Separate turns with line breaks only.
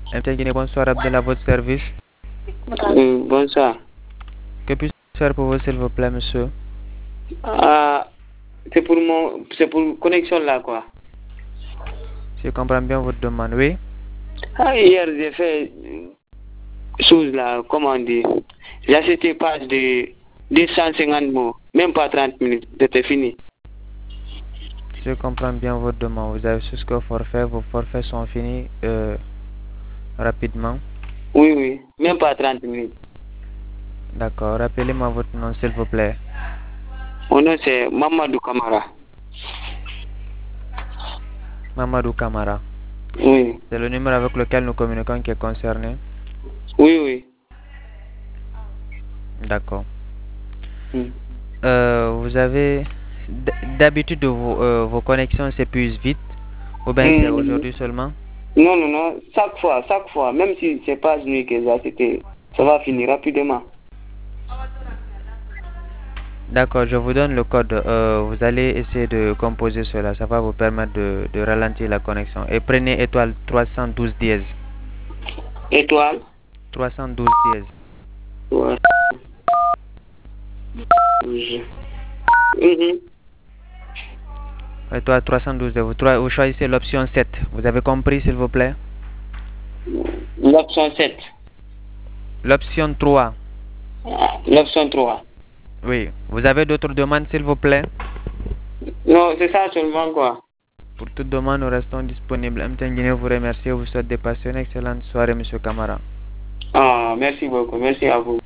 MTN Guinée, bonsoir Abdel à votre service.
Bonsoir.
Que puis-je faire pour vous, s'il vous plaît, monsieur?
Ah, c'est pour connexion là, quoi.
Si je comprends bien votre demande, oui.
Ah, hier, j'ai fait chose là, comment on dit. J'ai acheté page de 250 mots, même pas 30 minutes, c'était fini.
Si je comprends bien votre demande, vous avez souscrit au forfait, vos forfaits sont finis rapidement.
Oui, oui, même pas 30 minutes.
D'accord, rappelez-moi votre nom, s'il vous plaît.
Mon nom c'est Mamadou Kamara.
Mamadou Kamara.
Oui,
C'est le numéro avec lequel nous communiquons qui est concerné.
oui, oui.
D'accord.
Hmm.
Vous avez d'habitude vos connexions s'épuisent vite ou bien c'est
Hmm.
aujourd'hui seulement?
Non, non, non, chaque fois, même si c'est pas nuit que j'ai acheté, ça va finir rapidement.
D'accord, je vous donne le code. Vous allez essayer de composer cela. Ça va vous permettre de ralentir la connexion. Et prenez étoile 312 dièse.
Étoile.
312 dièse.
Ouais. Mhm.
Étoile 312 dièse. Vous choisissez l'option 7. Vous avez compris, s'il vous plaît?
L'option 7.
L'option 3.
L'option 3.
Oui. Vous avez d'autres demandes, s'il vous plaît?
Non, c'est ça seulement quoi.
Pour toute demande, nous restons disponibles. MTN Guinée vous remercie et vous souhaite de passer une excellente soirée, monsieur Camara.
Ah, merci beaucoup. Merci à vous.